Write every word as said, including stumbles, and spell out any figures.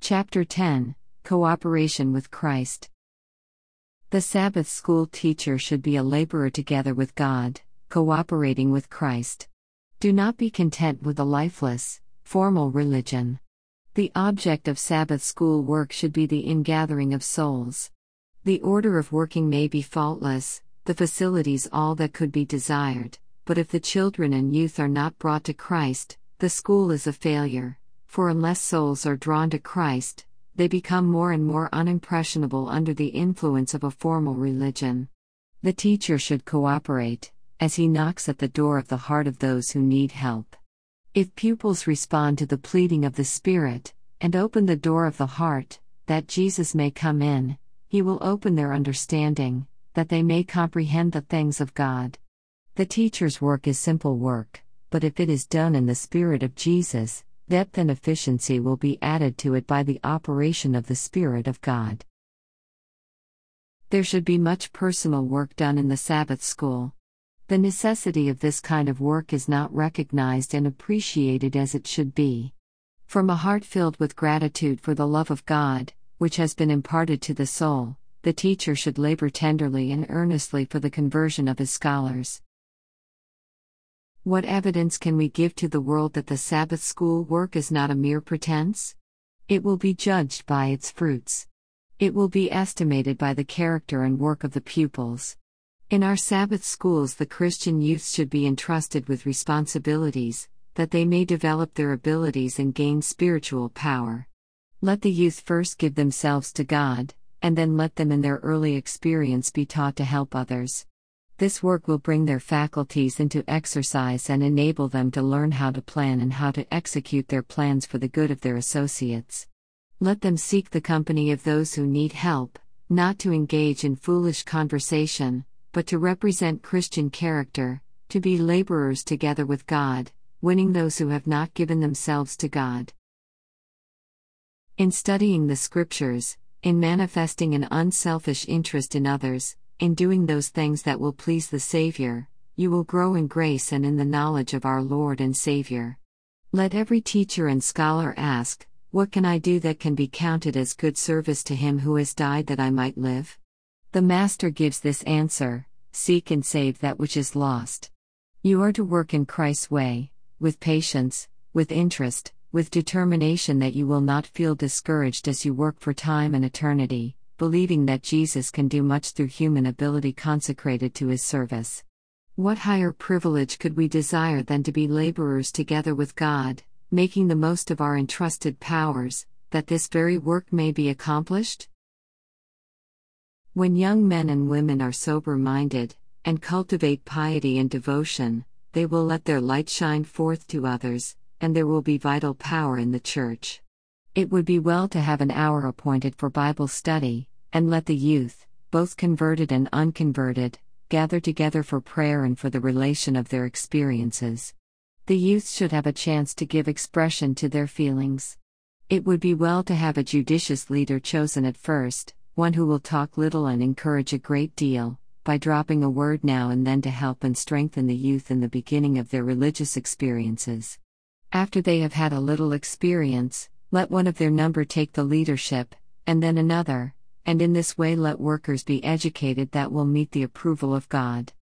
Chapter ten Cooperation with Christ. The Sabbath school teacher should be a laborer together with God, cooperating with Christ. Do not be content with a lifeless, formal religion. The object of Sabbath school work should be the ingathering of souls. The order of working may be faultless, the facilities all that could be desired, but if the children and youth are not brought to Christ, the school is a failure, for unless souls are drawn to Christ, they become more and more unimpressionable under the influence of a formal religion. The teacher should cooperate, as he knocks at the door of the heart of those who need help. If pupils respond to the pleading of the Spirit, and open the door of the heart, that Jesus may come in, He will open their understanding, that they may comprehend the things of God. The teacher's work is simple work, but if it is done in the Spirit of Jesus, depth and efficiency will be added to it by the operation of the Spirit of God. There should be much personal work done in the Sabbath school. The necessity of this kind of work is not recognized and appreciated as it should be. From a heart filled with gratitude for the love of God, which has been imparted to the soul, the teacher should labor tenderly and earnestly for the conversion of his scholars. What evidence can we give to the world that the Sabbath school work is not a mere pretense? It will be judged by its fruits. It will be estimated by the character and work of the pupils. In our Sabbath schools, the Christian youth should be entrusted with responsibilities, that they may develop their abilities and gain spiritual power. Let the youth first give themselves to God, and then let them in their early experience be taught to help others. This work will bring their faculties into exercise and enable them to learn how to plan and how to execute their plans for the good of their associates. Let them seek the company of those who need help, not to engage in foolish conversation, but to represent Christian character, to be laborers together with God, winning those who have not given themselves to God. In studying the Scriptures, in manifesting an unselfish interest in others, in doing those things that will please the Savior, you will grow in grace and in the knowledge of our Lord and Savior. Let every teacher and scholar ask, "What can I do that can be counted as good service to Him who has died that I might live?" The Master gives this answer: "Seek and save that which is lost." You are to work in Christ's way, with patience, with interest, with determination, that you will not feel discouraged as you work for time and eternity, believing that Jesus can do much through human ability consecrated to His service. What higher privilege could we desire than to be laborers together with God, making the most of our entrusted powers, that this very work may be accomplished? When young men and women are sober-minded, and cultivate piety and devotion, they will let their light shine forth to others, and there will be vital power in the Church. It would be well to have an hour appointed for Bible study, and let the youth, both converted and unconverted, gather together for prayer and for the relation of their experiences. The youth should have a chance to give expression to their feelings. It would be well to have a judicious leader chosen at first, one who will talk little and encourage a great deal, by dropping a word now and then to help and strengthen the youth in the beginning of their religious experiences. After they have had a little experience, let one of their number take the leadership, and then another, and in this way let workers be educated that will meet the approval of God.